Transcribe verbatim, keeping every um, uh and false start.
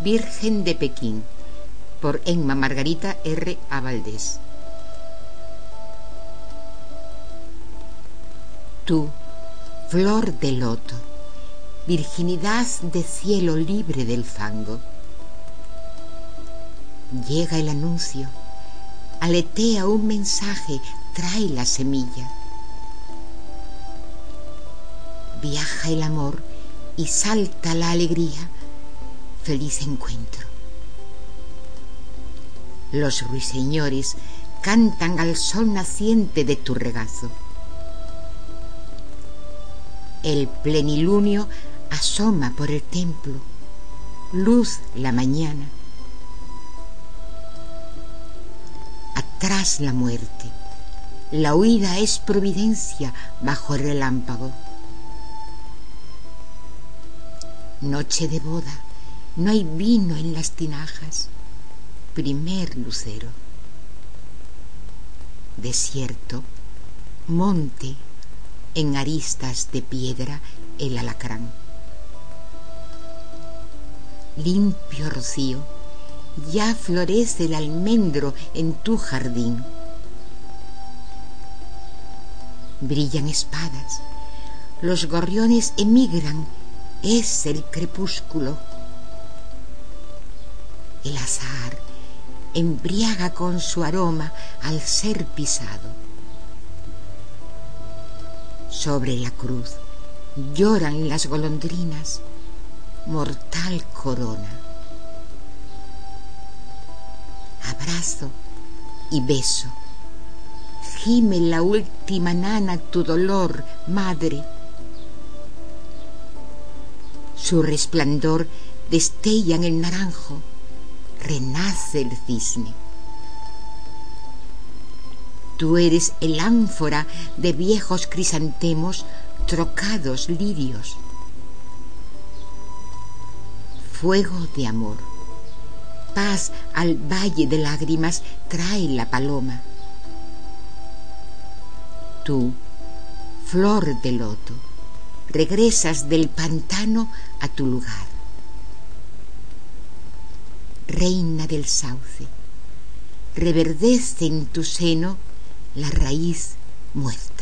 Virgen de Pekín, por Emma Margarita R. A. Valdés. Tú, flor de loto, virginidad de cielo libre del fango. Llega el anuncio, aletea un mensaje, trae la semilla. Viaja el amor y salta la alegría, feliz encuentro. Los ruiseñores cantan al sol naciente de tu regazo. El plenilunio asoma por el templo, luz la mañana. Atrás la muerte, la huida es providencia bajo el relámpago. Noche de boda, no hay vino en las tinajas, primer lucero. Desierto, monte, en aristas de piedra el alacrán. Limpio rocío, ya florece el almendro en tu jardín. Brillan espadas, los gorriones emigran, es el crepúsculo. El azahar embriaga con su aroma al ser pisado. Sobre la cruz lloran las golondrinas, mortal corona. Abrazo y beso, gime la última nana tu dolor, madre. Su resplandor destella en el naranjo, renace el cisne. Tú eres el ánfora de viejos crisantemos, trocados lirios. Fuego de amor, paz al valle de lágrimas trae la paloma. Tú, flor de loto, regresas del pantano a tu lugar. Reina del sauce, reverdece en tu seno la raíz muerta.